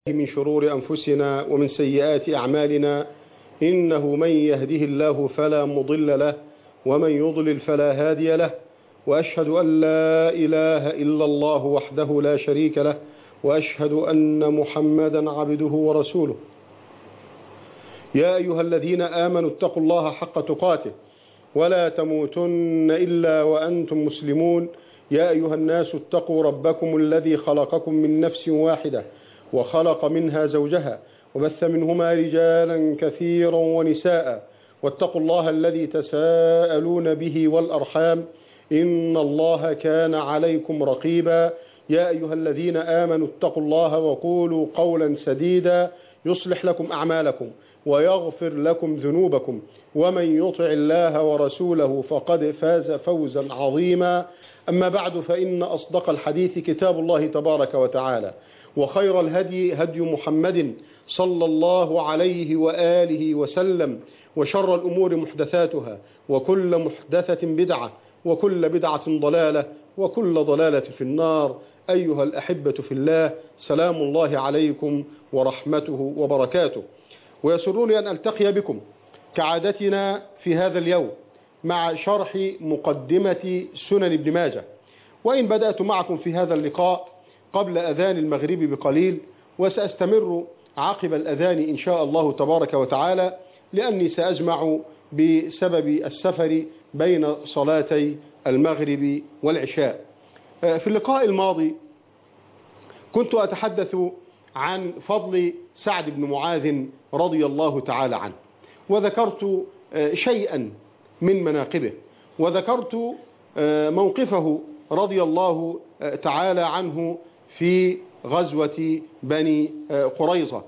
من شرور أنفسنا ومن سيئات أعمالنا، إنه من يهده الله فلا مضل له ومن يضلل فلا هادي له، وأشهد أن لا إله إلا الله وحده لا شريك له، وأشهد أن محمدا عبده ورسوله. يا أيها الذين آمنوا اتقوا الله حق تقاته ولا تموتن إلا وأنتم مسلمون. يا أيها الناس اتقوا ربكم الذي خلقكم من نفس واحدة وخلق منها زوجها وبث منهما رجالا كثيرا ونساء، واتقوا الله الذي تساءلون به والأرحام، إن الله كان عليكم رقيبا. يا أيها الذين آمنوا اتقوا الله وقولوا قولا سديدا يصلح لكم أعمالكم ويغفر لكم ذنوبكم، ومن يطع الله ورسوله فقد فاز فوزا عظيما. أما بعد، فإن أصدق الحديث كتاب الله تبارك وتعالى، وخير الهدي هدي محمد صلى الله عليه وآله وسلم، وشر الأمور محدثاتها، وكل محدثة بدعة، وكل بدعة ضلالة، وكل ضلالة في النار. أيها الأحبة في الله، سلام الله عليكم ورحمته وبركاته. ويسرني أن ألتقي بكم كعادتنا في هذا اليوم مع شرح مقدمة سنن ابن ماجه، وإن بدأت معكم في هذا اللقاء قبل أذان المغرب بقليل، وسأستمر عقب الأذان إن شاء الله تبارك وتعالى، لأني سأجمع بسبب السفر بين صلاتي المغرب والعشاء. في اللقاء الماضي كنت أتحدث عن فضل سعد بن معاذ رضي الله تعالى عنه، وذكرت شيئا من مناقبه، وذكرت موقفه رضي الله تعالى عنه في غزوة بني قريظة.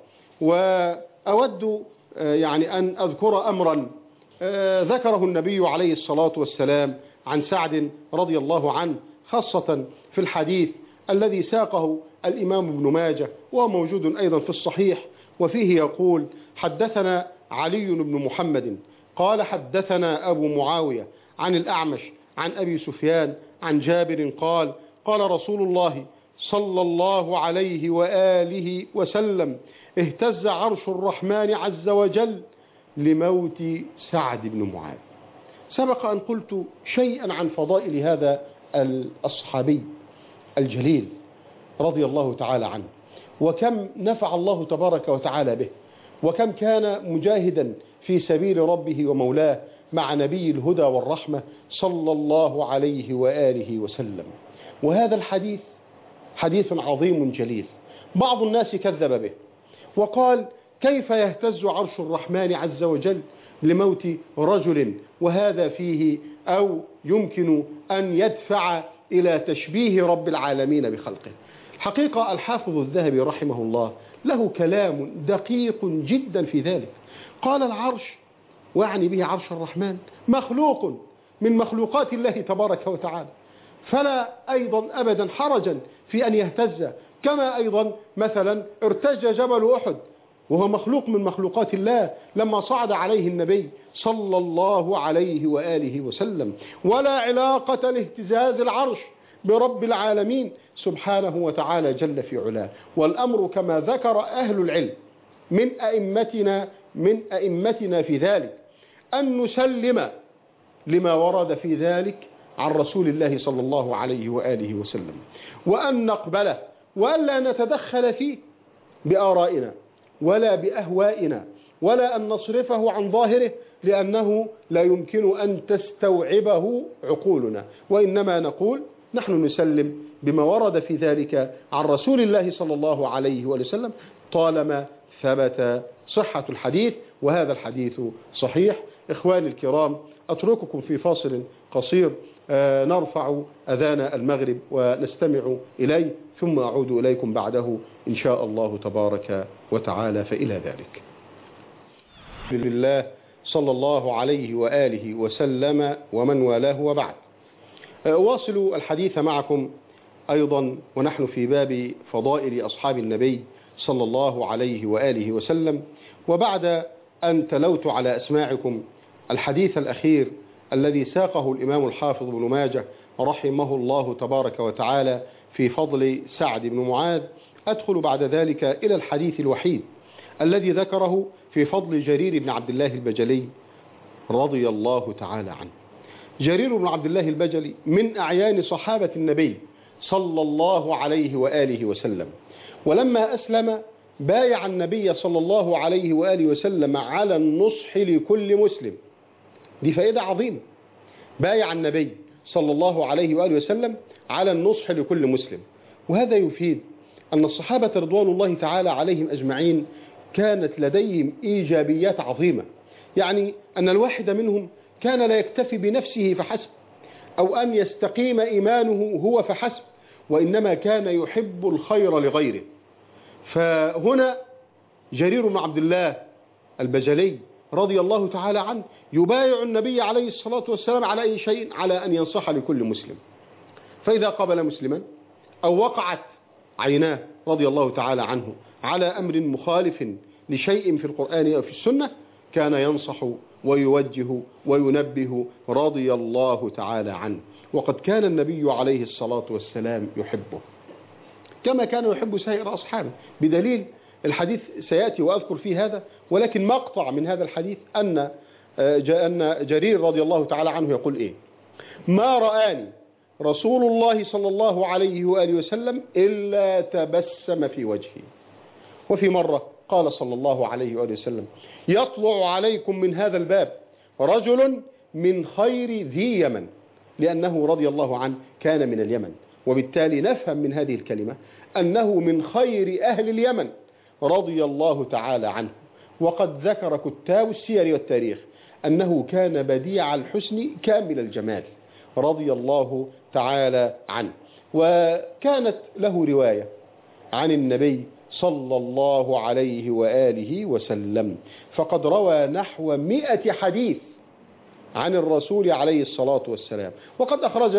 وأود أن أذكر أمرا ذكره النبي عليه الصلاة والسلام عن سعد رضي الله عنه، خاصة في الحديث الذي ساقه الإمام ابن ماجه، وموجود أيضا في الصحيح، وفيه يقول: حدثنا علي بن محمد قال حدثنا أبو معاوية عن الأعمش عن أبي سفيان عن جابر قال: قال رسول الله صلى الله عليه وآله وسلم: اهتز عرش الرحمن عز وجل لموت سعد بن معاذ. سبق أن قلت شيئا عن فضائل هذا الصحابي الجليل رضي الله تعالى عنه، وكم نفع الله تبارك وتعالى به، وكم كان مجاهدا في سبيل ربه ومولاه مع نبي الهدى والرحمة صلى الله عليه وآله وسلم. وهذا الحديث حديث عظيم جليل، بعض الناس كذب به وقال: كيف يهتز عرش الرحمن عز وجل لموت رجل؟ وهذا فيه أو يمكن أن يدفع إلى تشبيه رب العالمين بخلقه. حقيقة الحافظ الذهبي رحمه الله له كلام دقيق جدا في ذلك. قال: العرش، وعني به عرش الرحمن، مخلوق من مخلوقات الله تبارك وتعالى، فلا أيضا أبدا حرجا في أن يهتز، كما أيضا مثلا ارتج جبل أحد وهو مخلوق من مخلوقات الله لما صعد عليه النبي صلى الله عليه وآله وسلم. ولا علاقة لاهتزاز العرش برب العالمين سبحانه وتعالى جل في علاه. والأمر كما ذكر أهل العلم من أئمتنا في ذلك أن نسلم لما ورد في ذلك عن رسول الله صلى الله عليه وآله وسلم، وأن نقبله، وألا نتدخل فيه بآرائنا ولا بأهوائنا، ولا أن نصرفه عن ظاهره، لأنه لا يمكن أن تستوعبه عقولنا، وإنما نقول نحن نسلم بما ورد في ذلك عن رسول الله صلى الله عليه وسلم طالما ثبت صحة الحديث، وهذا الحديث صحيح. إخواني الكرام، أترككم في فاصل قصير نرفع أذان المغرب ونستمع إليه، ثم أعود إليكم بعده إن شاء الله تبارك وتعالى. فإلى ذلك، لله صلى الله عليه وآله وسلم ومن والاه، وبعد. أواصل الحديث معكم أيضا ونحن في باب فضائل أصحاب النبي صلى الله عليه وآله وسلم، وبعد أن تلوت على أسماعكم الحديث الأخير الذي ساقه الإمام الحافظ بن ماجه رحمه الله تبارك وتعالى في فضل سعد بن معاذ، أدخل بعد ذلك إلى الحديث الوحيد الذي ذكره في فضل جرير بن عبد الله البجلي رضي الله تعالى عنه. جرير بن عبد الله البجلي من أعيان صحابة النبي صلى الله عليه وآله وسلم، ولما أسلم بايع النبي صلى الله عليه وآله وسلم على النصح لكل مسلم. دي فائدة عظيمة. بايع النبي صلى الله عليه وآله وسلم على النصح لكل مسلم، وهذا يفيد أن الصحابة رضوان الله تعالى عليهم أجمعين كانت لديهم إيجابيات عظيمة، يعني أن الواحد منهم كان لا يكتفي بنفسه فحسب أو أن يستقيم إيمانه هو فحسب، وإنما كان يحب الخير لغيره. فهنا جرير بن عبد الله البجلي رضي الله تعالى عنه يبايع النبي عليه الصلاة والسلام على أي شيء؟ على أن ينصح لكل مسلم. فإذا قابل مسلما أو وقعت عيناه رضي الله تعالى عنه على أمر مخالف لشيء في القرآن أو في السنة كان ينصح ويوجه وينبه رضي الله تعالى عنه. وقد كان النبي عليه الصلاة والسلام يحبه كما كان يحب سائر أصحابه، بدليل الحديث سيأتي وأذكر فيه هذا، ولكن مقطع من هذا الحديث أن جرير رضي الله تعالى عنه يقول إيه: ما رآني رسول الله صلى الله عليه وآله وسلم إلا تبسم في وجهي. وفي مرة قال صلى الله عليه وآله وسلم: يطلع عليكم من هذا الباب رجل من خير ذي يمن، لأنه رضي الله عنه كان من اليمن، وبالتالي نفهم من هذه الكلمة أنه من خير أهل اليمن رضي الله تعالى عنه. وقد ذكر كتاب السير والتاريخ أنه كان بديع الحسن كامل الجمال رضي الله تعالى عنه. وكانت له رواية عن النبي صلى الله عليه وآله وسلم، فقد روى نحو 100 حديث عن الرسول عليه الصلاة والسلام. وقد أخرج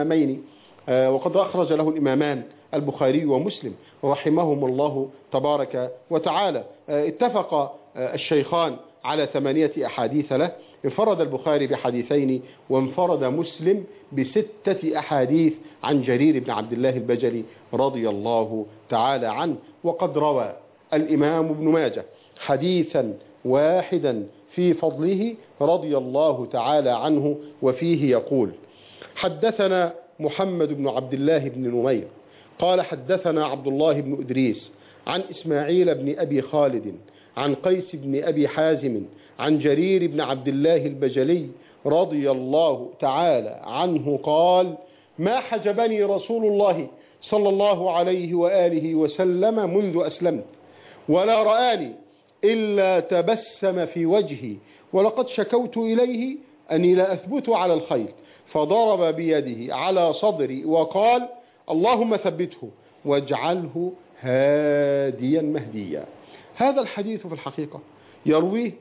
له الإمامان البخاري ومسلم رحمهم الله تبارك وتعالى. اتفق الشيخان على 8 أحاديث له، انفرد البخاري بحديثين وانفرد مسلم ب6 أحاديث عن جرير بن عبد الله البجلي رضي الله تعالى عنه. وقد روى الإمام ابن ماجه حديثا واحدا في فضله رضي الله تعالى عنه، وفيه يقول: حدثنا محمد بن عبد الله بن نمير قال حدثنا عبد الله بن إدريس عن إسماعيل بن أبي خالد عن قيس بن أبي حازم عن جرير بن عبد الله البجلي رضي الله تعالى عنه قال: ما حجبني رسول الله صلى الله عليه وآله وسلم منذ أسلمت، ولا رآني إلا تبسم في وجهي، ولقد شكوت إليه أني لا أثبت على الخير، فضرب بيده على صدري وقال: اللهم ثبته واجعله هاديا مهديا. هذا الحديث في الحقيقة يرويه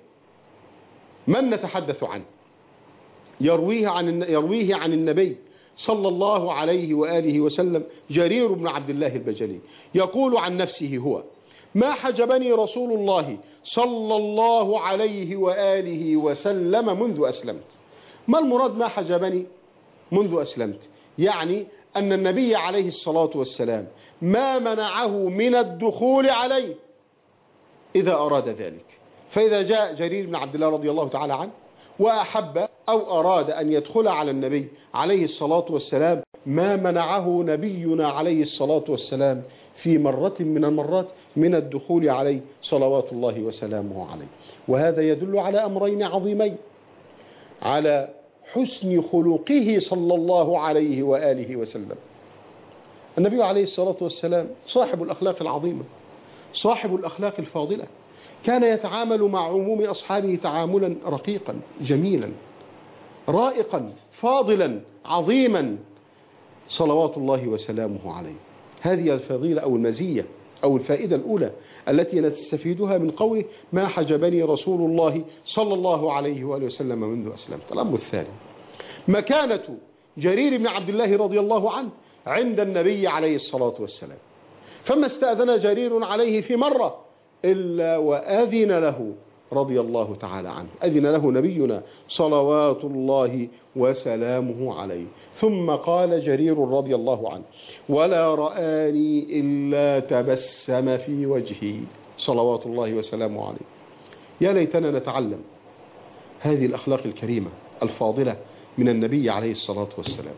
من نتحدث عنه، يرويه عن النبي صلى الله عليه وآله وسلم جرير بن عبد الله البجلي، يقول عن نفسه هو: ما حجبني رسول الله صلى الله عليه وآله وسلم منذ أسلمت. ما المراد ما حجبني منذ أسلمت؟ يعني أن النبي عليه الصلاة والسلام ما منعه من الدخول عليه إذا أراد ذلك. فإذا جاء جرير بن عبد الله رضي الله تعالى عنه وأحب أو أراد أن يدخل على النبي عليه الصلاة والسلام ما منعه نبينا عليه الصلاة والسلام في مرة من المرات من الدخول عليه صلوات الله وسلامه عليه. وهذا يدل على أمرين عظيمين: على حسن خلقه صلى الله عليه وآله وسلم. النبي عليه الصلاة والسلام صاحب الأخلاق العظيمة، صاحب الأخلاق الفاضلة، كان يتعامل مع عموم أصحابه تعاملا رقيقا جميلا رائقا فاضلا عظيما صلوات الله وسلامه عليه. هذه الفضيلة أو المزية أو الفائدة الأولى التي نستفيدها من قوله: ما حجبني رسول الله صلى الله عليه وآله وسلم منذ أسلمت. الأمر الثاني: مكانة جرير بن عبد الله رضي الله عنه عند النبي عليه الصلاة والسلام. فما استأذن جرير عليه في مرة إلا وأذن له رضي الله تعالى عنه، أذن له نبينا صلوات الله وسلامه عليه. ثم قال جرير رضي الله عنه: ولا رآني إلا تبسم في وجهي صلوات الله وسلامه عليه. يا ليتنا نتعلم هذه الأخلاق الكريمة الفاضلة من النبي عليه الصلاة والسلام.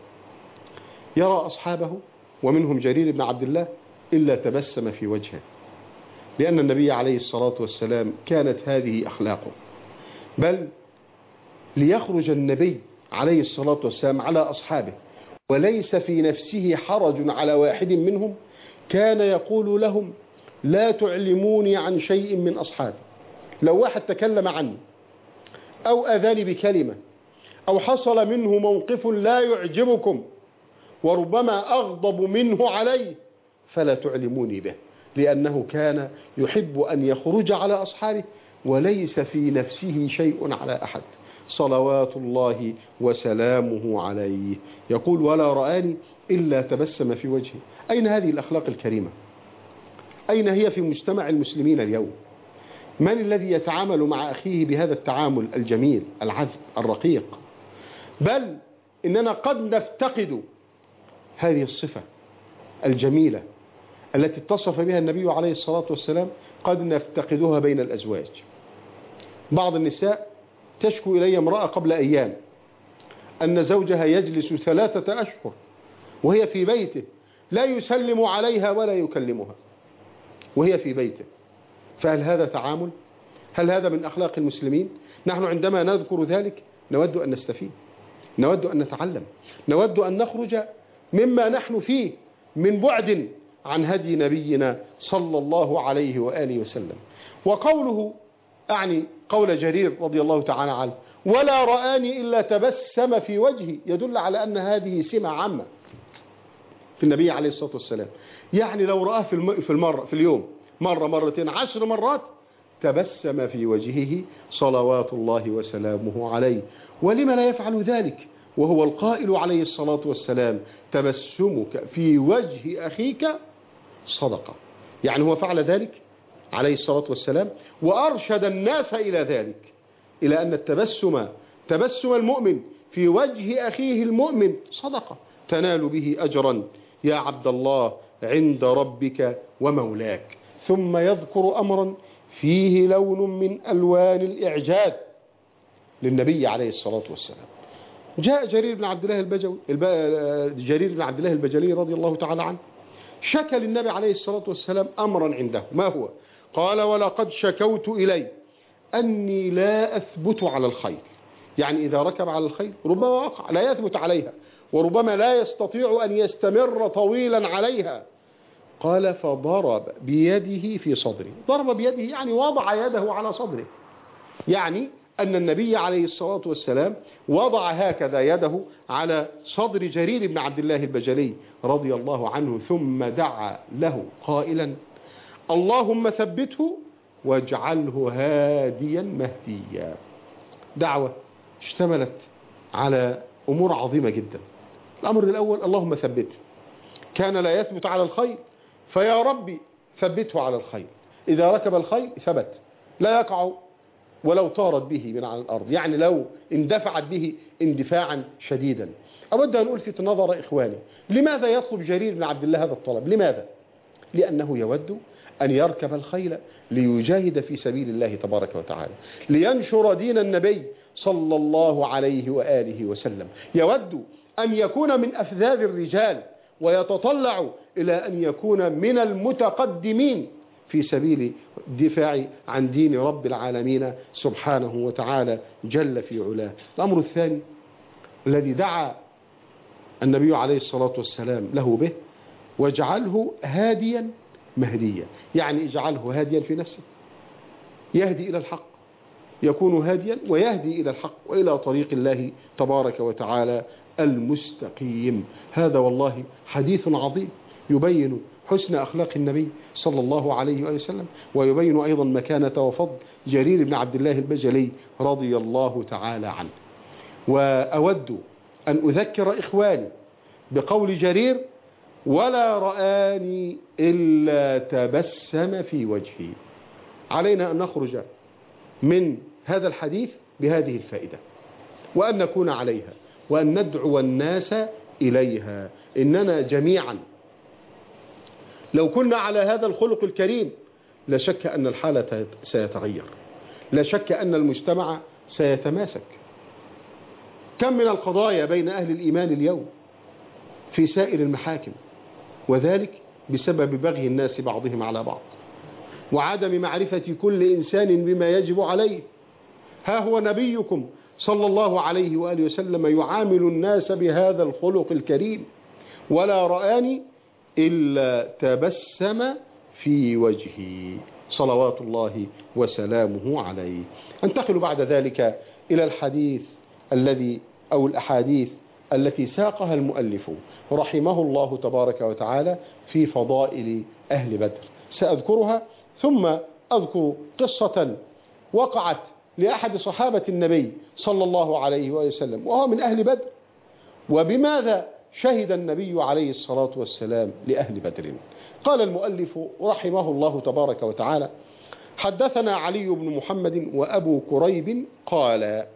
يرى أصحابه ومنهم جرير بن عبد الله إلا تبسم في وجهه، لأن النبي عليه الصلاة والسلام كانت هذه أخلاقه. بل ليخرج النبي عليه الصلاة والسلام على أصحابه وليس في نفسه حرج على واحد منهم، كان يقول لهم: لا تعلموني عن شيء من أصحابي. لو واحد تكلم عني أو أذاني بكلمة أو حصل منه موقف لا يعجبكم وربما أغضب منه عليه فلا تعلموني به، لأنه كان يحب أن يخرج على أصحابه وليس في نفسه شيء على أحد صلوات الله وسلامه عليه. يقول: ولا رآني إلا تبسم في وجهي. أين هذه الأخلاق الكريمة؟ أين هي في مجتمع المسلمين اليوم؟ من الذي يتعامل مع أخيه بهذا التعامل الجميل العذب الرقيق؟ بل إننا قد نفتقد هذه الصفة الجميلة التي اتصف بها النبي عليه الصلاة والسلام، قد نفتقدها بين الأزواج. بعض النساء تشكو إلي امرأة قبل أيام أن زوجها يجلس 3 أشهر وهي في بيته لا يسلم عليها ولا يكلمها وهي في بيته. فهل هذا تعامل؟ هل هذا من أخلاق المسلمين؟ نحن عندما نذكر ذلك نود أن نستفيد، نود أن نتعلم، نود أن نخرج مما نحن فيه من بعد عن هدي نبينا صلى الله عليه وآله وسلم. وقوله أعني قول جرير رضي الله تعالى عنه: ولا رآني إلا تبسم في وجهي، يدل على أن هذه سمة عامة في النبي عليه الصلاة والسلام. يعني لو رآه في اليوم مرة مرتين 10 مرات تبسم في وجهه صلوات الله وسلامه عليه. ولم لا يفعل ذلك وهو القائل عليه الصلاة والسلام: تبسمك في وجه أخيك صدقة. يعني هو فعل ذلك عليه الصلاة والسلام وأرشد الناس إلى ذلك، إلى أن تبسم المؤمن في وجه أخيه المؤمن صدقة تنال به أجرا يا عبد الله عند ربك ومولاك. ثم يذكر أمرا فيه لون من ألوان الإعجاب للنبي عليه الصلاة والسلام. جاء جرير بن عبد الله البجلي رضي الله تعالى عنه، شكى للنبي عليه الصلاة والسلام أمرا عنده. ما هو؟ قال: ولقد شكوت إلي أني لا أثبت على الخيل. يعني إذا ركب على الخيل ربما وقع لا يثبت عليها وربما لا يستطيع أن يستمر طويلا عليها. قال: فضرب بيده في صدره. ضرب بيده يعني وضع يده على صدره، يعني أن النبي عليه الصلاة والسلام وضع هكذا يده على صدر جرير بن عبد الله البجلي رضي الله عنه، ثم دعا له قائلا: اللهم ثبته واجعله هاديا مهديا. دعوة اشتملت على أمور عظيمة جدا. الأمر الأول: اللهم ثبته، كان لا يثبت على الخيل فيا ربي ثبته على الخيل، إذا ركب الخيل ثبت لا يقع ولو طارت به من على الأرض، يعني لو اندفعت به اندفاعا شديدا. أود أن ألفت نظر إخواني، لماذا يطلب جرير بن عبد الله هذا الطلب؟ لماذا؟ لأنه يود أن يركب الخيل ليجاهد في سبيل الله تبارك وتعالى، لينشر دين النبي صلى الله عليه وآله وسلم. يود أن يكون من أفذاذ الرجال ويتطلع إلى أن يكون من المتقدمين في سبيل الدفاع عن دين رب العالمين سبحانه وتعالى جل في علاه. الأمر الثاني الذي دعا النبي عليه الصلاة والسلام له به: واجعله هاديا مهديا. يعني اجعله هاديا في نفسه، يهدي إلى الحق، يكون هاديا ويهدي إلى الحق وإلى طريق الله تبارك وتعالى المستقيم. هذا والله حديث عظيم يبين حسن أخلاق النبي صلى الله عليه وسلم، ويبين أيضا مكانة وفضل جرير بن عبد الله البجلي رضي الله تعالى عنه. وأود أن أذكر إخواني بقول جرير: ولا رآني إلا تبسم في وجهي. علينا أن نخرج من هذا الحديث بهذه الفائدة، وأن نكون عليها وأن ندعو الناس إليها. إننا جميعا لو كنا على هذا الخلق الكريم لا شك أن الحالة سيتغير، لا شك أن المجتمع سيتماسك. كم من القضايا بين أهل الإيمان اليوم في سائر المحاكم، وذلك بسبب بغي الناس بعضهم على بعض وعدم معرفة كل إنسان بما يجب عليه. ها هو نبيكم صلى الله عليه وآله وسلم يعامل الناس بهذا الخلق الكريم، ولا رآني إلا تبسم في وجهي صلوات الله وسلامه عليه. انتقل بعد ذلك إلى الحديث أو الأحاديث التي ساقها المؤلف رحمه الله تبارك وتعالى في فضائل أهل بدر. سأذكرها ثم أذكر قصة وقعت لأحد صحابة النبي صلى الله عليه وسلم وهو من أهل بدر، وبماذا شهد النبي عليه الصلاة والسلام لأهل بدر. قال المؤلف رحمه الله تبارك وتعالى: حدثنا علي بن محمد وأبو كريب قال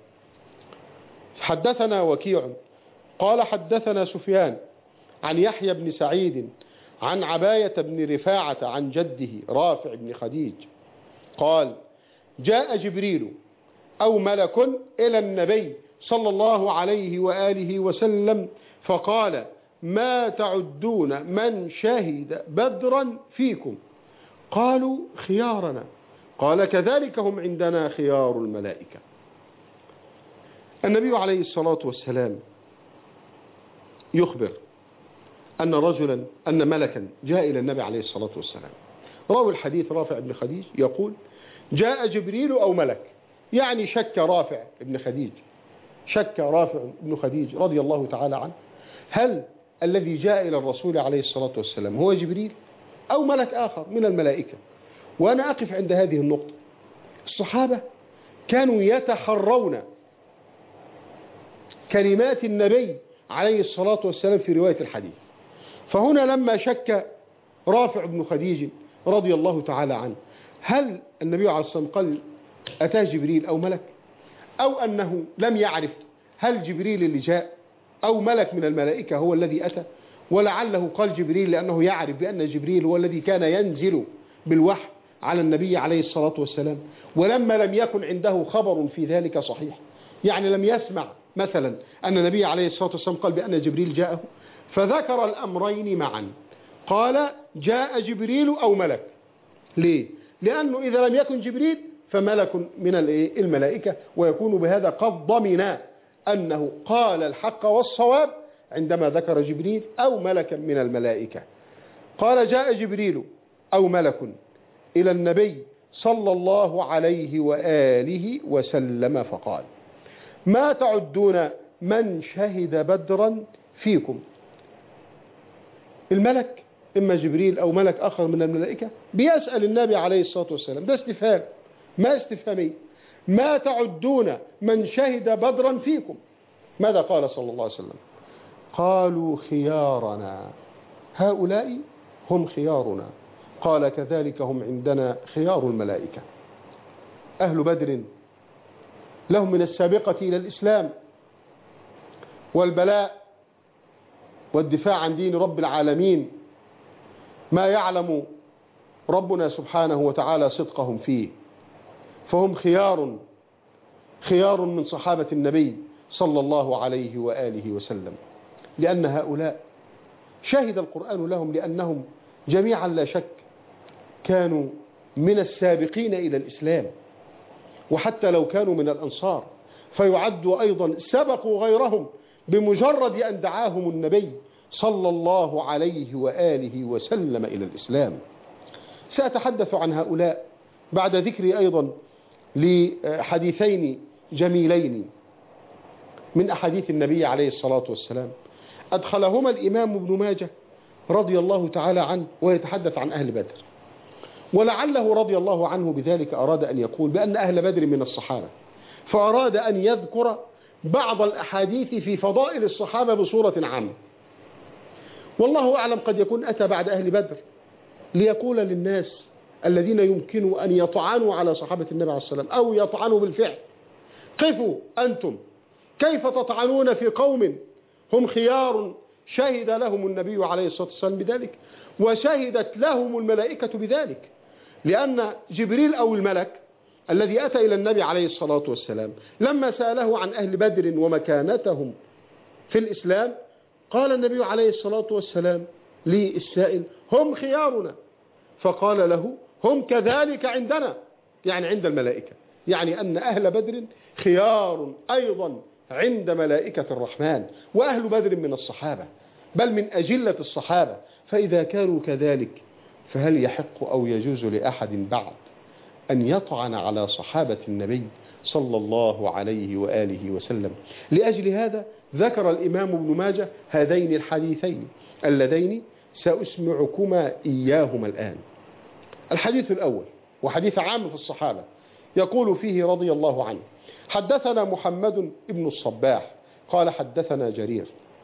حدثنا وكيع قال حدثنا سفيان عن يحيى بن سعيد عن عباية بن رفاعة عن جده رافع بن خديج قال: جاء جبريل أو ملك إلى النبي صلى الله عليه وآله وسلم فقال: ما تعدون من شهد بدرا فيكم؟ قالوا: خيارنا. قال: كذلك هم عندنا خيار الملائكة. النبي عليه الصلاة والسلام يخبر أن ملكا جاء إلى النبي عليه الصلاة والسلام. راوي الحديث رافع بن خديج يقول: جاء جبريل أو ملك، يعني شك رافع بن خديج رضي الله تعالى عنه هل الذي جاء إلى الرسول عليه الصلاة والسلام هو جبريل أو ملك آخر من الملائكة. وأنا أقف عند هذه النقطة. الصحابة كانوا يتحرون كلمات النبي عليه الصلاة والسلام في رواية الحديث، فهنا لما شك رافع بن خديج رضي الله تعالى عنه هل النبي عليه الصلاة والسلام قال أتاه جبريل أو ملك، أو أنه لم يعرف هل جبريل اللي جاء أو ملك من الملائكة هو الذي أتى، ولعله قال جبريل لأنه يعرف بأن جبريل هو الذي كان ينزل بالوحي على النبي عليه الصلاة والسلام، ولما لم يكن عنده خبر في ذلك صحيح، يعني لم يسمع مثلا أن النبي عليه الصلاة والسلام قال بأن جبريل جاءه، فذكر الأمرين معا، قال: جاء جبريل أو ملك. ليه؟ لأنه إذا لم يكن جبريل فملك من الملائكة، ويكون بهذا قد ضمن أنه قال الحق والصواب عندما ذكر جبريل أو ملكا من الملائكة. قال: جاء جبريل أو ملك إلى النبي صلى الله عليه وآله وسلم فقال: ما تعدون من شهد بدرا فيكم؟ الملك إما جبريل أو ملك آخر من الملائكة بيسأل النبي عليه الصلاة والسلام، ده استفهام ما استفهامي، ما تعدون من شهد بدرا فيكم؟ ماذا قال صلى الله عليه وسلم؟ قالوا: خيارنا، هؤلاء هم خيارنا. قال: كذلك هم عندنا خيار الملائكة. أهل بدر لهم من السابقة إلى الإسلام والبلاء والدفاع عن دين رب العالمين ما يعلم ربنا سبحانه وتعالى صدقهم فيه، فهم خيار من صحابة النبي صلى الله عليه وآله وسلم، لأن هؤلاء شهد القرآن لهم لأنهم جميعا لا شك كانوا من السابقين إلى الإسلام، وحتى لو كانوا من الأنصار فيعدوا أيضا سبقوا غيرهم بمجرد أن دعاهم النبي صلى الله عليه وآله وسلم إلى الإسلام. سأتحدث عن هؤلاء بعد ذكري أيضا لحديثين جميلين من أحاديث النبي عليه الصلاة والسلام أدخلهما الإمام ابن ماجه رضي الله تعالى عنه، ويتحدث عن أهل بدر، ولعله رضي الله عنه بذلك أراد أن يقول بأن أهل بدر من الصحابة، فأراد أن يذكر بعض الأحاديث في فضائل الصحابة بصورة عامة. والله أعلم قد يكون أتى بعد أهل بدر ليقول للناس الذين يمكن أن يطعنوا على صحابة النبي عليه الصلاة والسلام أو يطعنوا بالفعل. قفوا أنتم، كيف تطعنون في قوم هم خيار شهد لهم النبي عليه الصلاة والسلام بذلك، وشهدت لهم الملائكة بذلك، لأن جبريل أو الملك الذي أتى إلى النبي عليه الصلاة والسلام لما سأله عن أهل بدر ومكانتهم في الإسلام، قال النبي عليه الصلاة والسلام للسائل: هم خيارنا. فقال له: هم كذلك عندنا، يعني عند الملائكة، يعني أن أهل بدر خيار أيضا عند ملائكة الرحمن، وأهل بدر من الصحابة بل من أجلة الصحابة. فإذا كانوا كذلك فهل يحق أو يجوز لأحد بعد أن يطعن على صحابة النبي صلى الله عليه وآله وسلم؟ لأجل هذا ذكر الإمام ابن ماجه هذين الحديثين اللذين سأسمعكما إياهما الآن. الحديث الأول وحديث عام في الصحابة، يقول فيه رضي الله عنه: حدثنا محمد بن الصباح قال حدثنا جرير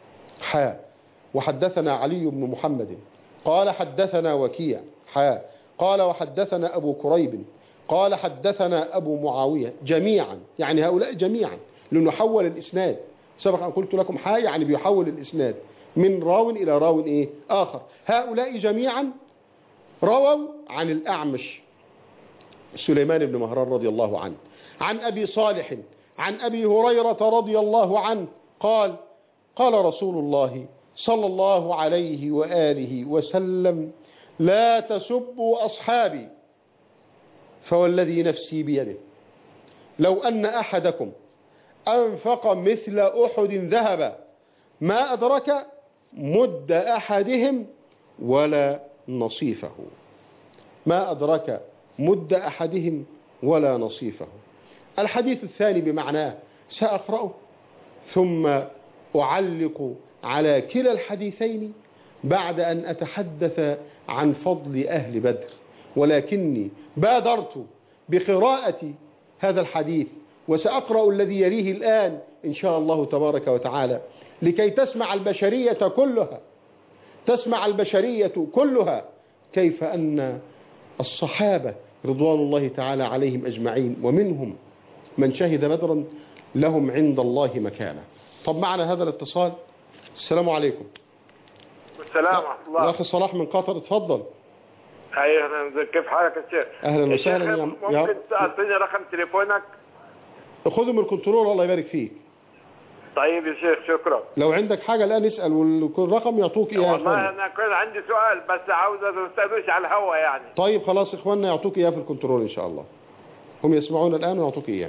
وحدثنا علي بن محمد قال حدثنا وكيع قال وحدثنا أبو كريب قال حدثنا أبو معاوية، جميعا يعني هؤلاء جميعا، لنحول الإسناد. سبق أن قلت لكم يعني بيحول الإسناد من راو إلى راو آخر. هؤلاء جميعا رووا عن الأعمش سليمان بن مهران رضي الله عنه، عن أبي صالح عن أبي هريرة رضي الله عنه قال: قال رسول الله صلى الله عليه وآله وسلم: لا تسبوا أصحابي، فوالذي نفسي بيده لو أن أحدكم أنفق مثل أحد ذهبا ما أدرك مد أحدهم ولا نصيفه. ما أدرك مد أحدهم ولا نصيفه. الحديث الثاني بمعناه سأقرأه ثم أعلق على كلا الحديثين بعد أن أتحدث عن فضل أهل بدر، ولكني بادرت بقراءة هذا الحديث وسأقرأ الذي يليه الآن إن شاء الله تبارك وتعالى، لكي تسمع البشرية كلها كيف أن الصحابة رضوان الله تعالى عليهم أجمعين ومنهم من شهد بدرا لهم عند الله مكانة. طب معنا هذا الاتصال. السلام عليكم. السلام ورحمة الله. أخي صلاح من قطر، اتفضل. أهلا، كيف حالك يا شيخ؟ أهلا وسهلا. ممكن تعطيني رقم تليفونك؟ خذه من الكنترول، الله يبارك فيك. طيب يا شيخ، شكرا. لو عندك حاجة الآن اسأل والرقم يعطوك إياه. والله أنا كان عندي سؤال بس عاوز أستأذنش على الهوا يعني. طيب خلاص، إخواننا يعطوك إياه في الكنترول إن شاء الله، هم يسمعون الآن ويعطوك إياه.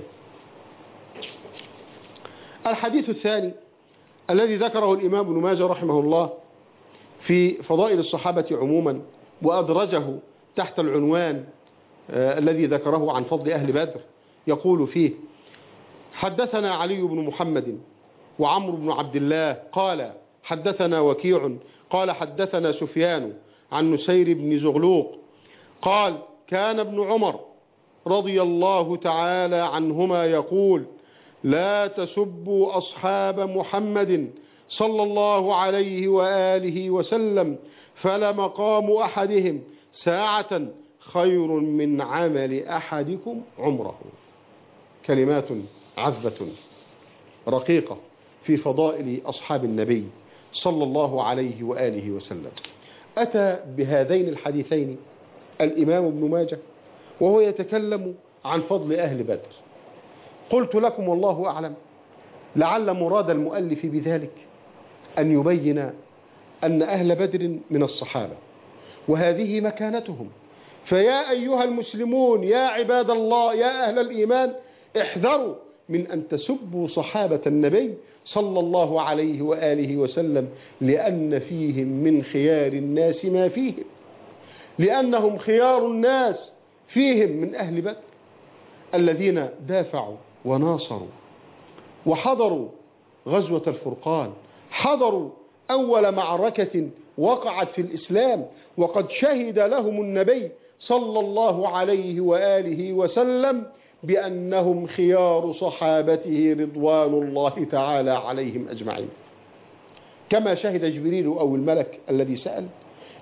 الحديث الثاني الذي ذكره الإمام ابن ماجه رحمه الله في فضائل الصحابة عموما، وأدرجه تحت العنوان الذي ذكره عن فضل أهل بدر، يقول فيه: حدثنا علي بن محمد وعمرو بن عبد الله قال حدثنا وكيع قال حدثنا سفيان عن نسير بن زغلوق قال: كان ابن عمر رضي الله تعالى عنهما يقول: لا تسبوا أصحاب محمد صلى الله عليه وآله وسلم، فلمقام أحدهم ساعة خير من عمل أحدكم عمره. كلمات عذبة رقيقة في فضائل أصحاب النبي صلى الله عليه وآله وسلم. أتى بهذين الحديثين الإمام ابن ماجه وهو يتكلم عن فضل أهل بدر. قلت لكم والله أعلم لعل مراد المؤلف بذلك أن يبين أن أهل بدر من الصحابة وهذه مكانتهم. فيا أيها المسلمون، يا عباد الله، يا أهل الإيمان، احذروا من أن تسبوا صحابة النبي صلى الله عليه وآله وسلم، لأن فيهم من خيار الناس ما فيهم، لأنهم خيار الناس فيهم من أهل بدر الذين دافعوا وناصروا وحضروا غزوة الفرقان، حضروا أول معركة وقعت في الإسلام، وقد شهد لهم النبي صلى الله عليه وآله وسلم بأنهم خيار صحابته رضوان الله تعالى عليهم أجمعين. كما شهد جبريل أو الملك الذي سأل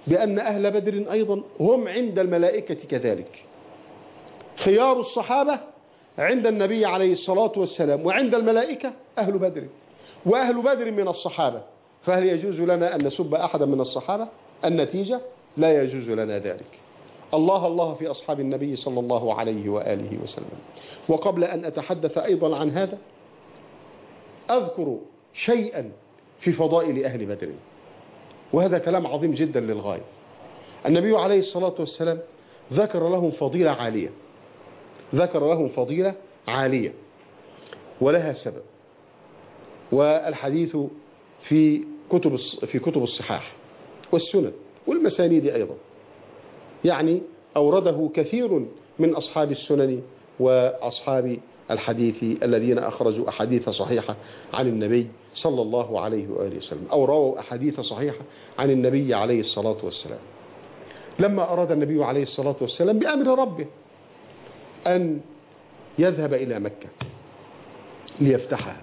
بأن أهل بدر أيضا هم عند الملائكة كذلك. خيار الصحابة عند النبي عليه الصلاة والسلام وعند الملائكة أهل بدر، وأهل بدر من الصحابة، فهل يجوز لنا أن نسب أحدا من الصحابة؟ النتيجة لا يجوز لنا ذلك. الله الله في أصحاب النبي صلى الله عليه وآله وسلم. وقبل أن أتحدث أيضا عن هذا أذكر شيئا في فضائل أهل بدر، وهذا كلام عظيم جدا للغاية. النبي عليه الصلاة والسلام ذكر لهم فضيلة عالية، ذكر لهم فضيلة عالية ولها سبب، والحديث في كتب الصحاح والسنن والمسانيد أيضا، يعني أورده كثير من أصحاب السنن وأصحاب الحديث الذين أخرجوا أحاديث صحيحة عن النبي صلى الله عليه وآله وسلم، أو رووا أحاديث صحيحة عن النبي عليه الصلاة والسلام. لما أراد النبي عليه الصلاة والسلام بأمر ربه أن يذهب إلى مكة ليفتحها،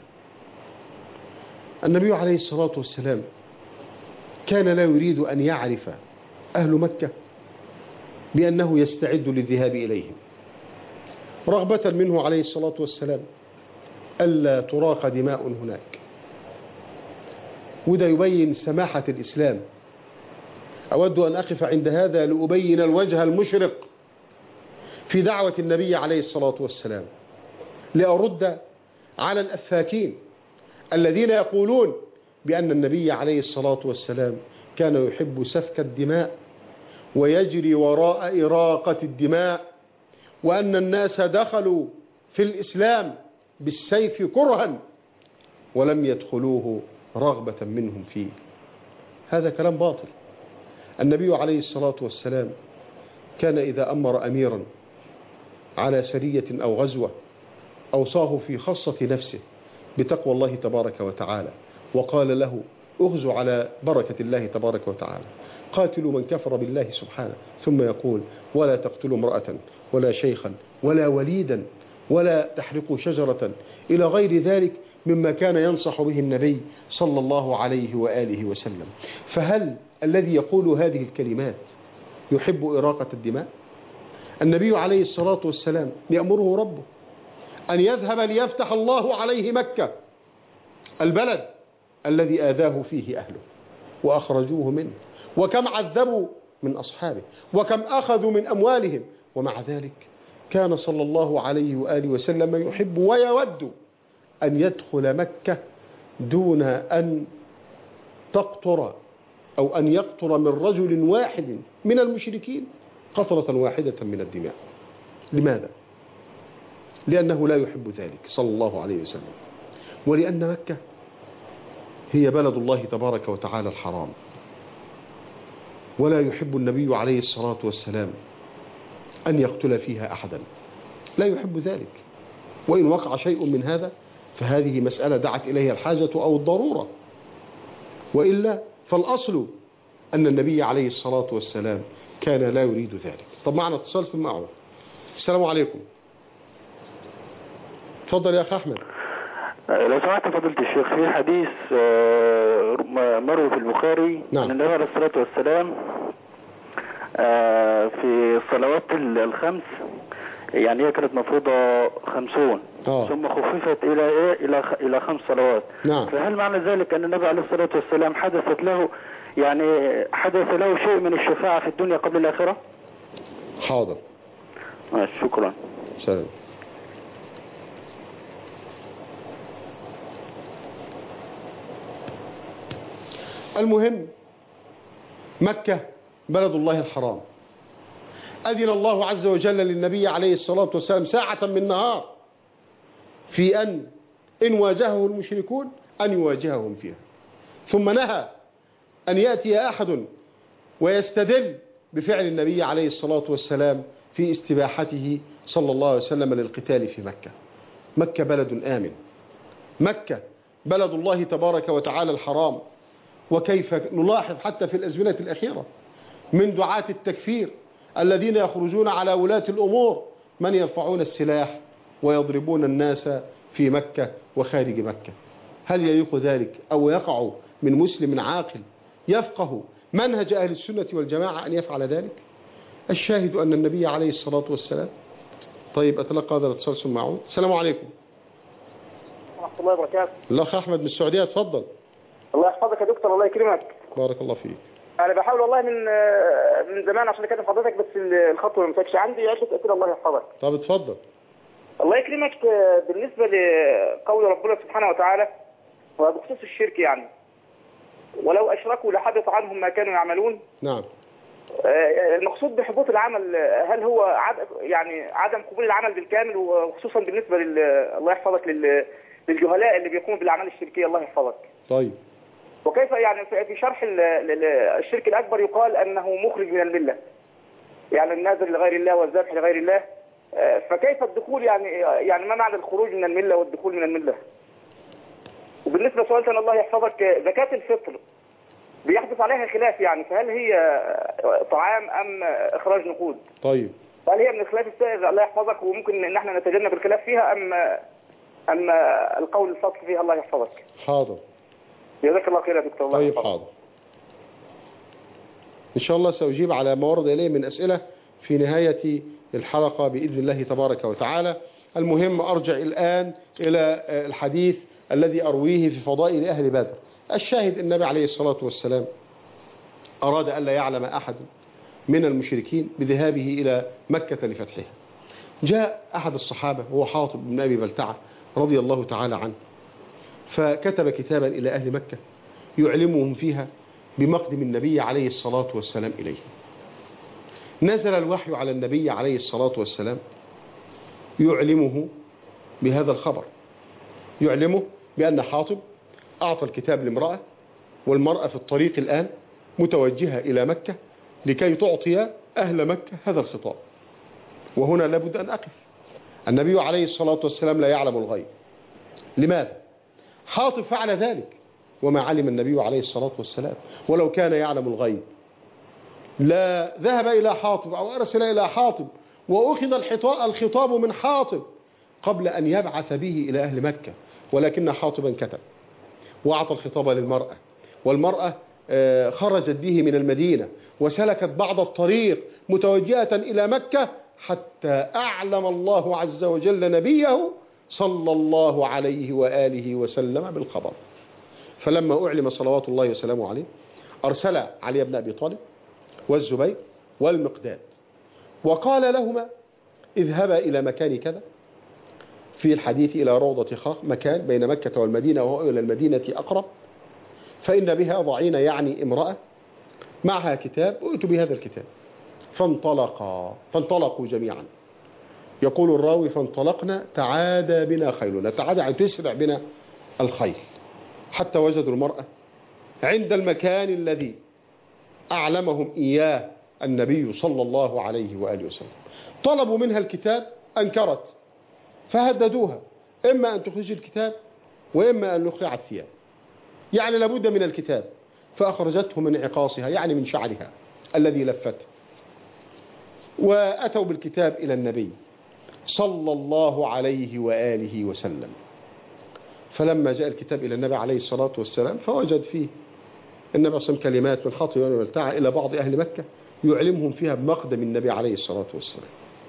النبي عليه الصلاة والسلام كان لا يريد أن يعرف أهل مكة بأنه يستعد للذهاب إليهم، رغبة منه عليه الصلاة والسلام ألا تراق دماء هناك. وده يبين سماحة الإسلام. أود أن أقف عند هذا لأبين الوجه المشرق في دعوة النبي عليه الصلاة والسلام، لأرد على الأفاكين الذين يقولون بأن النبي عليه الصلاة والسلام كان يحب سفك الدماء ويجري وراء إراقة الدماء، وأن الناس دخلوا في الإسلام بالسيف كرها ولم يدخلوه رغبة منهم فيه. هذا كلام باطل. النبي عليه الصلاة والسلام كان إذا أمر أميرا على سرية أو غزوة أوصاه في خاصة نفسه بتقوى الله تبارك وتعالى، وقال له اغزوا على بركة الله تبارك وتعالى، قاتلوا من كفر بالله سبحانه، ثم يقول ولا تقتلوا امرأة ولا شيخا ولا وليدا ولا تحرقوا شجرة، إلى غير ذلك مما كان ينصح به النبي صلى الله عليه وآله وسلم. فهل الذي يقول هذه الكلمات يحب إراقة الدماء؟ النبي عليه الصلاة والسلام يأمره ربه أن يذهب ليفتح الله عليه مكة، البلد الذي آذاه فيه أهله وأخرجوه منه، وكم عذبوا من أصحابه، وكم أخذوا من أموالهم، ومع ذلك كان صلى الله عليه وآله وسلم يحب ويود أن يدخل مكة دون أن تقطر أو أن يقطر من رجل واحد من المشركين قطرة واحدة من الدماء. لماذا؟ لأنه لا يحب ذلك صلى الله عليه وسلم، ولأن مكة هي بلد الله تبارك وتعالى الحرام، ولا يحب النبي عليه الصلاة والسلام أن يقتل فيها أحدا، لا يحب ذلك. وإن وقع شيء من هذا فهذه مسألة دعت إليها الحاجة أو الضرورة، وإلا فالأصل أن النبي عليه الصلاة والسلام كان لا يريد ذلك. طب معنا اتصال في معه. السلام عليكم. تفضل يا أخ أحمد. لو سمحت فضيلة الشيخ، في حديث مروي في البخاري عن النبي عليه الصلاة والسلام في الصلوات الخمس، يعني هي كانت مفروضة 50 ثم خففت إلى 5 صلوات. فهل معنى ذلك أن النبي عليه الصلاة والسلام حدث له شيء من الشفاعة في الدنيا قبل الآخرة؟ حاضر. شكرا. سلام. المهم مكة بلد الله الحرام، أذن الله عز وجل للنبي عليه الصلاة والسلام ساعة من نهار في إن واجهه المشركون أن يواجههم فيها، ثم نهى أن يأتي أحد ويستدل بفعل النبي عليه الصلاة والسلام في استباحته صلى الله عليه وسلم للقتال في مكة. مكة بلد آمن، مكة بلد الله تبارك وتعالى الحرام. وكيف نلاحظ حتى في الأزمنة الأخيرة من دعاة التكفير الذين يخرجون على ولاة الأمور من يرفعون السلاح ويضربون الناس في مكة وخارج مكة. هل يليق ذلك أو يقع من مسلم عاقل يفقه منهج أهل السنة والجماعة أن يفعل ذلك؟ الشاهد أن النبي عليه الصلاة والسلام. طيب أتلقى هذا الاتصال ثم أعود. السلام عليكم ورحمة الله وبركاته. الأخ أحمد من السعودية، اتفضل. الله يحفظك يا دكتور، الله يكرمك. بارك الله فيك. أنا بحاول والله من زمان عشان أكلم حضرتك، بس الخط ما يمسكش عندي عدة أسئلة. الله يحفظك. طب اتفضل. الله يكرمك. بالنسبة لقول ربنا سبحانه وتعالى وبخصوص الشرك، يعني ولو أشركوا لحبط عنهم ما كانوا يعملون. نعم. المقصود بحبوط العمل هل هو عدم قبول العمل بالكامل، وخصوصا بالنسبة الله يحفظك للجهلاء اللي بيقوموا بالأعمال الشركية؟ الله يحفظك. طيب. وكيف يعني في شرح الشرك الأكبر يقال أنه مخرج من الملة، يعني الناظر لغير الله والذبح لغير الله، فكيف الدخول يعني ما معنى الخروج من الملة والدخول من الملة؟ وبالنسبة سؤال ثاني الله يحفظك، زكاة الفطر بيحدث عليها خلاف، يعني فهل هي طعام أم إخراج نقود؟ طيب. هل هي من الخلاف السائغ الله يحفظك وممكن ان احنا نتجنب الخلاف فيها ام القول الفصل فيها؟ الله يحفظك. حاضر. جزاك الله خير يا دكتور. الله طيب حاضر. إن شاء الله سأجيب على ما ورد إليه من أسئلة في نهاية الحلقة بإذن الله تبارك وتعالى. المهم أرجع الآن إلى الحديث الذي أرويه في فضائل أهل بدر. الشاهد النبي عليه الصلاة والسلام أراد ألا يعلم أحد من المشركين بذهابه إلى مكة لفتحها. جاء أحد الصحابة وهو حاطب بن أبي بلتعة رضي الله تعالى عنه، فكتب كتابا إلى أهل مكة يعلمهم فيها بمقدم النبي عليه الصلاة والسلام إليه. نزل الوحي على النبي عليه الصلاة والسلام يعلمه بهذا الخبر، يعلمه بأن حاطب أعطى الكتاب لامرأة، والمرأة في الطريق الآن متوجهة إلى مكة لكي تعطي أهل مكة هذا الخطاب. وهنا لابد أن أقف. النبي عليه الصلاة والسلام لا يعلم الغيب. لماذا؟ حاطب فعل ذلك وما علم النبي عليه الصلاة والسلام. ولو كان يعلم الغيب لا ذهب إلى حاطب أو أرسل إلى حاطب وأخذ الخطاب من حاطب قبل أن يبعث به إلى أهل مكة، ولكن حاطبا كتب وأعطى الخطاب للمرأة، والمرأة خرجت به من المدينة وسلكت بعض الطريق متوجهة إلى مكة حتى أعلم الله عز وجل نبيه صلى الله عليه وآله وسلم بالخبر. فلما أعلم صلوات الله وسلامه عليه أرسل علي بن أبي طالب والزبير والمقداد وقال لهما اذهبا إلى مكان كذا، في الحديث إلى روضة خاخ، مكان بين مكة والمدينة وهو إلى المدينة أقرب، فإن بها ضعين يعني امرأة معها كتاب، وأتوا بهذا الكتاب. فانطلقوا جميعا. يقول الراوي فانطلقنا تعادى بنا خيلنا، تعادى عن تسرع بنا الخيل، حتى وجدوا المرأة عند المكان الذي أعلمهم إياه النبي صلى الله عليه وآله وسلم. طلبوا منها الكتاب، أنكرت، فهددوها إما أن تخرج الكتاب وإما أن نخلع الثياب، يعني لابد من الكتاب. فأخرجته من عقاصها يعني من شعرها الذي لفته، وأتوا بالكتاب إلى النبي صلى الله عليه وآله وسلم. فلما جاء الكتاب إلى النبي عليه الصلاة والسلام فوجد فيه النبي صلى الله عليه وسلم كلمات من حاطب بن أبي بلتعة إلى بعض أهل مكة يعلمهم فيها بمقدم النبي عليه الصلاة والسلام.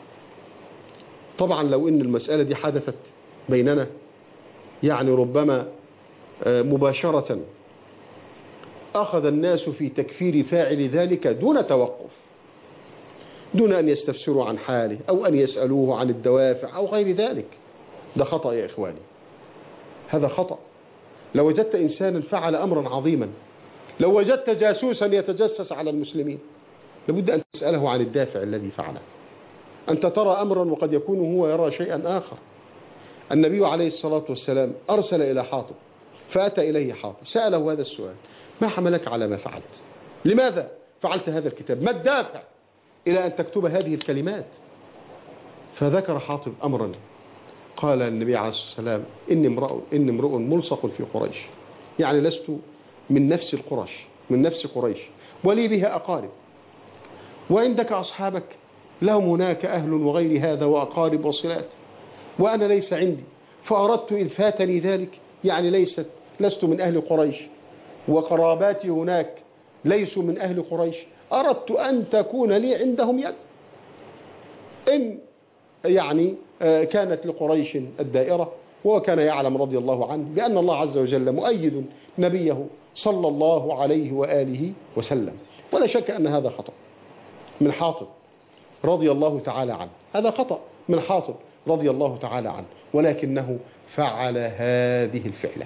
طبعا لو إن المسألة دي حدثت بيننا يعني ربما مباشرة أخذ الناس في تكفير فاعل ذلك دون توقف، دون أن يستفسروا عن حاله أو أن يسألوه عن الدوافع أو غير ذلك. ده خطأ يا إخواني، هذا خطأ. لو وجدت إنسانا فعل أمرا عظيما، لو وجدت جاسوسا يتجسس على المسلمين، لابد أن تسأله عن الدافع الذي فعله. أنت ترى أمرا وقد يكون هو يرى شيئا آخر. النبي عليه الصلاة والسلام أرسل إلى حاطب، فأتى إليه حاطب سأله هذا السؤال: ما حملك على ما فعلت؟ لماذا فعلت هذا الكتاب؟ ما الدافع إلى أن تكتب هذه الكلمات؟ فذكر حاطب أمرا، قال النبي عليه الصلاة والسلام: إني امرؤ ملصق في قريش، يعني لست من نفس القرش، من نفس قريش، ولي بها أقارب، وعندك أصحابك لهم هناك أهل وغير هذا وأقارب وصلات، وأنا ليس عندي، فأردت إذ فاتني ذلك، يعني لست من أهل قريش، وقراباتي هناك ليسوا من أهل قريش أردت أن تكون لي عندهم يد. إن يعني كانت لقريش الدائرة، وكان يعلم رضي الله عنه بأن الله عز وجل مؤيد نبيه صلى الله عليه وآله وسلم. ولا شك أن هذا خطأ من حاطب رضي الله تعالى عنه، هذا خطأ من حاطب رضي الله تعالى عنه، ولكنه فعل هذه الفعلة.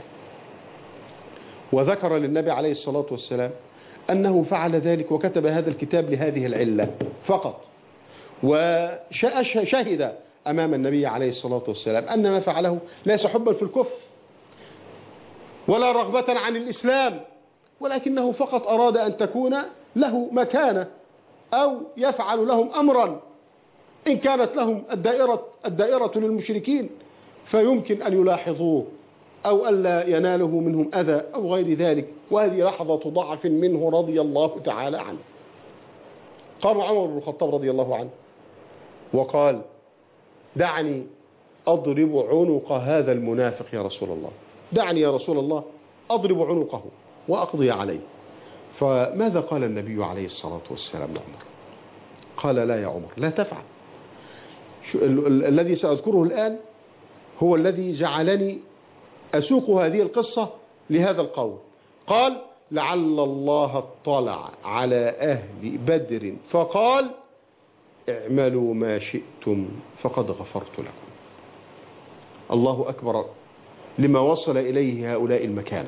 وذكر للنبي عليه الصلاة والسلام أنه فعل ذلك وكتب هذا الكتاب لهذه العلة فقط، وشهد أمام النبي عليه الصلاة والسلام أن ما فعله ليس حبا في الكفر ولا رغبة عن الإسلام، ولكنه فقط أراد أن تكون له مكانة أو يفعل لهم أمرا إن كانت لهم الدائرة للمشركين فيمكن أن يلاحظوه أو ألا يناله منهم أذى أو غير ذلك. وهذه لحظة ضعف منه رضي الله تعالى عنه. قام عمر بن الخطاب رضي الله عنه وقال: دعني أضرب عنق هذا المنافق يا رسول الله، دعني يا رسول الله أضرب عنقه وأقضي عليه. فماذا قال النبي عليه الصلاة والسلام لعمر؟ قال: لا يا عمر، لا تفعل. الذي سأذكره الآن هو الذي جعلني أسوق هذه القصة لهذا القول. قال: لعل الله اطلع على أهل بدر فقال: اعملوا ما شئتم فقد غفرت لكم. الله أكبر لما وصل إليه هؤلاء المكانة.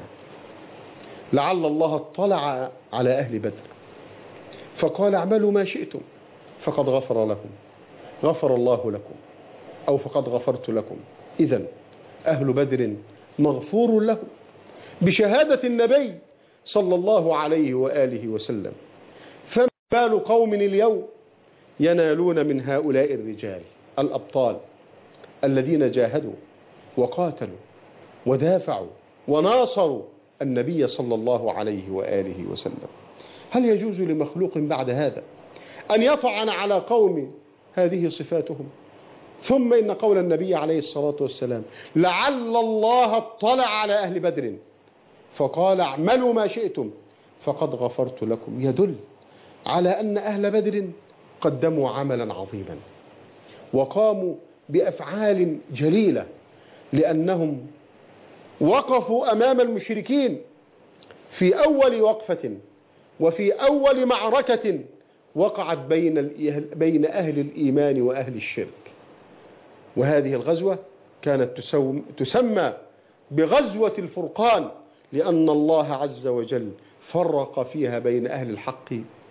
لعل الله اطلع على أهل بدر فقال: اعملوا ما شئتم فقد غفر لكم، غفر الله لكم، أو فقد غفرت لكم. إذن أهل بدر مغفور له بشهادة النبي صلى الله عليه وآله وسلم. فما بال قوم اليوم ينالون من هؤلاء الرجال الأبطال الذين جاهدوا وقاتلوا ودافعوا وناصروا النبي صلى الله عليه وآله وسلم؟ هل يجوز لمخلوق بعد هذا أن يطعن على قوم هذه صفاتهم؟ ثم إن قول النبي عليه الصلاة والسلام: لعل الله اطلع على أهل بدر فقال: اعملوا ما شئتم فقد غفرت لكم، يدل على أن أهل بدر قدموا عملا عظيما وقاموا بأفعال جليلة، لأنهم وقفوا أمام المشركين في أول وقفة وفي أول معركة وقعت بين أهل الإيمان وأهل الشرك. وهذه الغزوة كانت تسمى بغزوة الفرقان، لأن الله عز وجل فرق فيها بين أهل الحق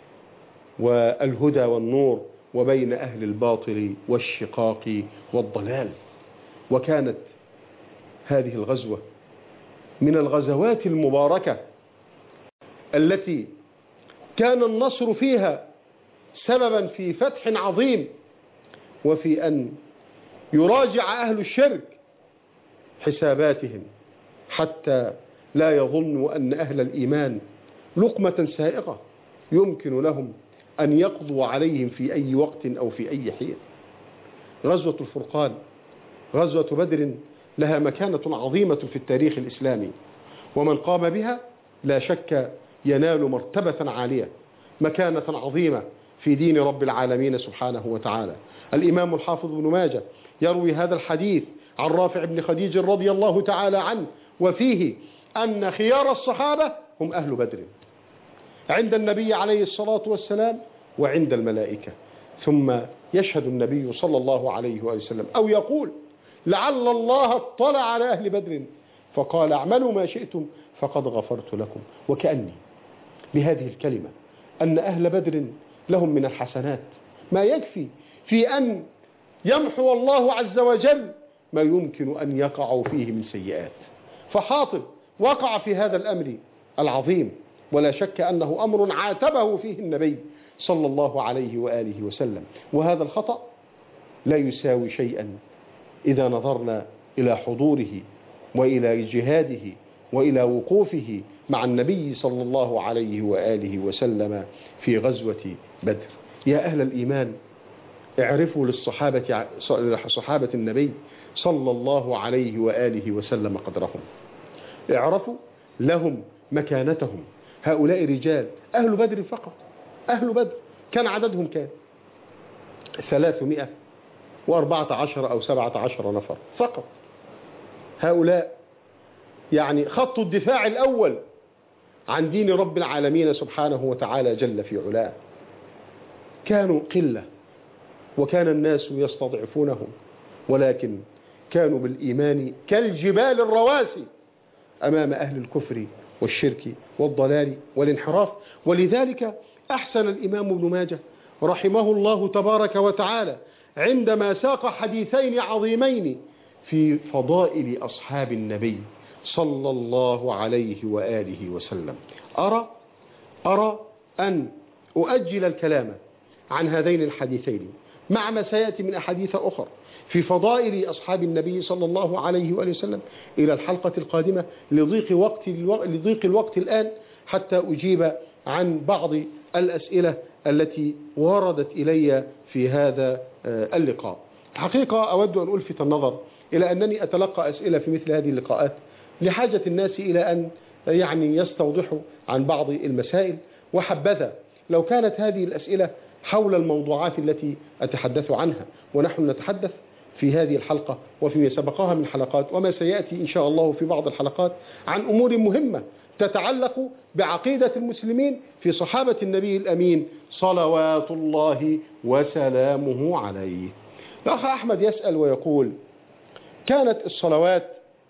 والهدى والنور وبين أهل الباطل والشقاق والضلال. وكانت هذه الغزوة من الغزوات المباركة التي كان النصر فيها سببا في فتح عظيم، وفي أن يراجع أهل الشرك حساباتهم حتى لا يظنوا أن أهل الإيمان لقمة سائغة يمكن لهم أن يقضوا عليهم في أي وقت أو في أي حين. غزوة الفرقان، غزوة بدر، لها مكانة عظيمة في التاريخ الإسلامي، ومن قام بها لا شك ينال مرتبة عالية، مكانة عظيمة في دين رب العالمين سبحانه وتعالى. الإمام الحافظ بن ماجه يروي هذا الحديث عن رافع بن خديج رضي الله تعالى عنه، وفيه أن خيار الصحابة هم أهل بدر عند النبي عليه الصلاة والسلام وعند الملائكة. ثم يشهد النبي صلى الله عليه وسلم أو يقول: لعل الله اطلع على أهل بدر فقال: اعملوا ما شئتم فقد غفرت لكم. وكأني بهذه الكلمة أن أهل بدر لهم من الحسنات ما يكفي في أن يمحو الله عز وجل ما يمكن أن يقعوا فيه من سيئات. فحاطب وقع في هذا الأمر العظيم، ولا شك أنه أمر عاتبه فيه النبي صلى الله عليه وآله وسلم. وهذا الخطأ لا يساوي شيئا إذا نظرنا إلى حضوره وإلى جهاده وإلى وقوفه مع النبي صلى الله عليه وآله وسلم في غزوة بدر. يا أهل الإيمان، اعرفوا لصحابة النبي صلى الله عليه وآله وسلم قدرهم، اعرفوا لهم مكانتهم. هؤلاء رجال أهل بدر فقط، أهل بدر كان عددهم كام؟ 314 أو 17 نفر فقط. هؤلاء يعني خط الدفاع الأول عن دين رب العالمين سبحانه وتعالى جل في علاه. كانوا قلة وكان الناس يستضعفونهم، ولكن كانوا بالإيمان كالجبال الرواسي أمام أهل الكفر والشرك والضلال والانحراف. ولذلك أحسن الإمام ابن ماجه رحمه الله تبارك وتعالى عندما ساق حديثين عظيمين في فضائل أصحاب النبي صلى الله عليه وآله وسلم. أرى أن أؤجل الكلام عن هذين الحديثين مع ما سيأتي من أحاديث أخرى في فضائل أصحاب النبي صلى الله عليه وآله وسلم إلى الحلقة القادمة لضيق الوقت الآن، حتى أجيب عن بعض الأسئلة التي وردت إلي في هذا اللقاء. الحقيقة أود أن ألفت النظر إلى أنني أتلقى أسئلة في مثل هذه اللقاءات لحاجة الناس إلى أن يعني يستوضحوا عن بعض المسائل، وحبذا لو كانت هذه الأسئلة حول الموضوعات التي أتحدث عنها، ونحن نتحدث في هذه الحلقة وفيما سبقها من حلقات وما سيأتي إن شاء الله في بعض الحلقات عن أمور مهمة تتعلق بعقيدة المسلمين في صحابة النبي الأمين صلوات الله وسلامه عليه. الأخ أحمد يسأل ويقول: كانت الصلوات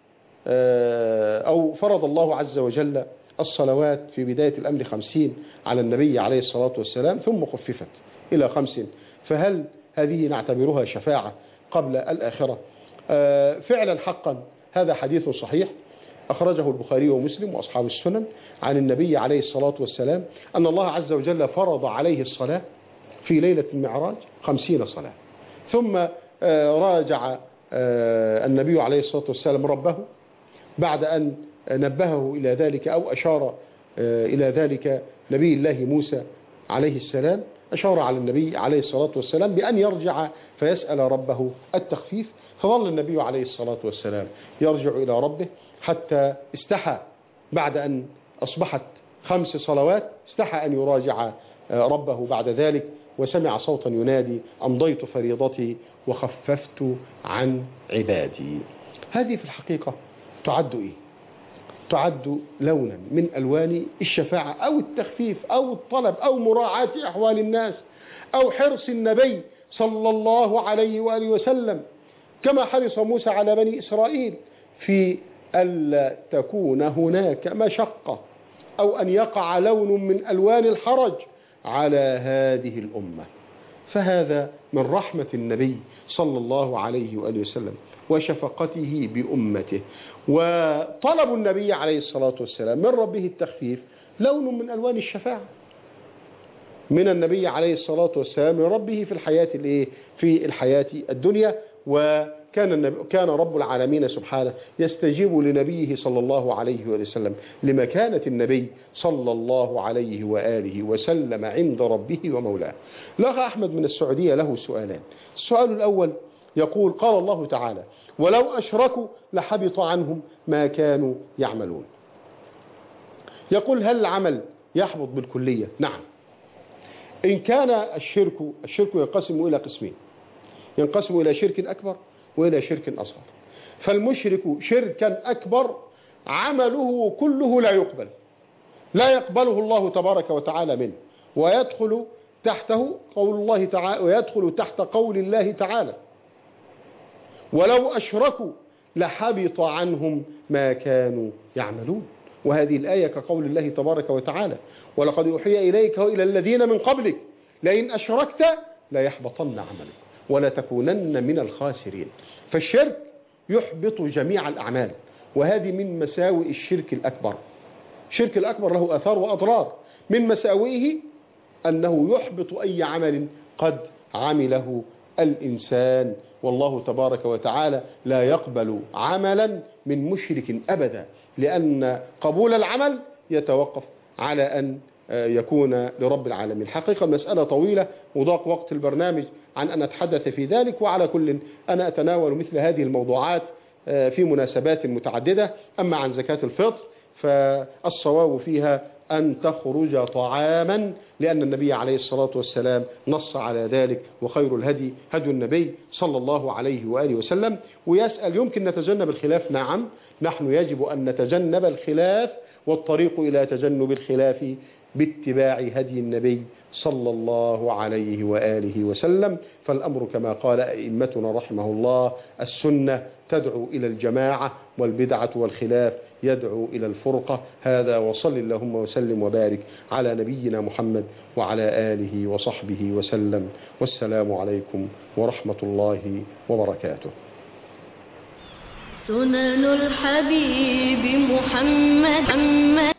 أو فرض الله عز وجل الصلوات في بداية الأمر 50 على النبي عليه الصلاة والسلام ثم خففت إلى 5، فهل هذه نعتبرها شفاعة قبل الآخرة؟ فعلا حقا هذا حديث صحيح أخرجه البخاري ومسلم وأصحاب السنن عن النبي عليه الصلاة والسلام أن الله عز وجل فرض عليه الصلاة في ليلة المعراج 50 صلاة، ثم راجع النبي عليه الصلاة والسلام ربه بعد أن نبهه إلى ذلك أو أشار إلى ذلك نبي الله موسى عليه السلام، أشار على النبي عليه الصلاة والسلام بأن يرجع فيسأل ربه التخفيف، فظل النبي عليه الصلاة والسلام يرجع إلى ربه حتى استحى بعد أن أصبحت 5 صلوات، استحى أن يراجع ربه بعد ذلك، وسمع صوتا ينادي: أمضيت فريضتي وخففت عن عبادي. هذه في الحقيقة تعد إيه؟ تعد لونا من ألوان الشفاعة أو التخفيف أو الطلب أو مراعاة أحوال الناس أو حرص النبي صلى الله عليه وآله وسلم كما حرص موسى على بني إسرائيل في ألا تكون هناك مشقة أو أن يقع لون من ألوان الحرج على هذه الأمة. فهذا من رحمة النبي صلى الله عليه وآله وسلم وشفقته بأمته، وطلب النبي عليه الصلاة والسلام من ربه التخفيف لون من ألوان الشفاعة من النبي عليه الصلاة والسلام من ربه في الحياة الدنيا. وكان رب العالمين سبحانه يستجيب لنبيه صلى الله عليه وسلم لمكانة النبي صلى الله عليه وآله وسلم عند ربه ومولاه. الأخ أحمد من السعودية له سؤالان. السؤال الأول يقول: قال الله تعالى: ولو أشركوا لحبط عنهم ما كانوا يعملون. يقول: هل العمل يحبط بالكلية؟ نعم. إن كان الشرك ينقسم إلى قسمين، ينقسم إلى شرك أكبر وإلى شرك أصغر. فالمشرك شركا أكبر عمله كله لا يقبله الله تبارك وتعالى منه، ويدخل تحته قول الله تعالى، ويدخل تحت قول الله تعالى: ولو أشركوا لحبط عنهم ما كانوا يعملون. وهذه الآية كقول الله تبارك وتعالى: ولقد أوحي إليك وإلى الذين من قبلك لئن أشركت ليحبطن عملك ولتكونن من الخاسرين. فالشرك يحبط جميع الأعمال، وهذه من مساوئ الشرك الأكبر. الشرك الأكبر له آثار وأضرار، من مساوئه أنه يحبط أي عمل قد عمله الإنسان، والله تبارك وتعالى لا يقبل عملا من مشرك أبدا، لأن قبول العمل يتوقف على أن يكون لرب العالمين. الحقيقة مسألة طويلة وضاق وقت البرنامج عن أن أتحدث في ذلك، وعلى كل أنا أتناول مثل هذه الموضوعات في مناسبات متعددة. أما عن زكاة الفطر فالصواب فيها أن تخرج طعاما، لأن النبي عليه الصلاة والسلام نص على ذلك، وخير الهدي هدي النبي صلى الله عليه وآله وسلم. ويسأل يمكن نتجنب الخلاف؟ نعم، نحن يجب أن نتجنب الخلاف، والطريق إلى تجنب الخلاف باتباع هدي النبي صلى الله عليه وآله وسلم. فالأمر كما قال أئمتنا رحمه الله: السنة تدعو إلى الجماعة، والبدعة والخلاف يدعو إلى الفرقة. هذا، وصل اللهم وسلم وبارك على نبينا محمد وعلى آله وصحبه وسلم، والسلام عليكم ورحمة الله وبركاته. سنن الحبيب محمد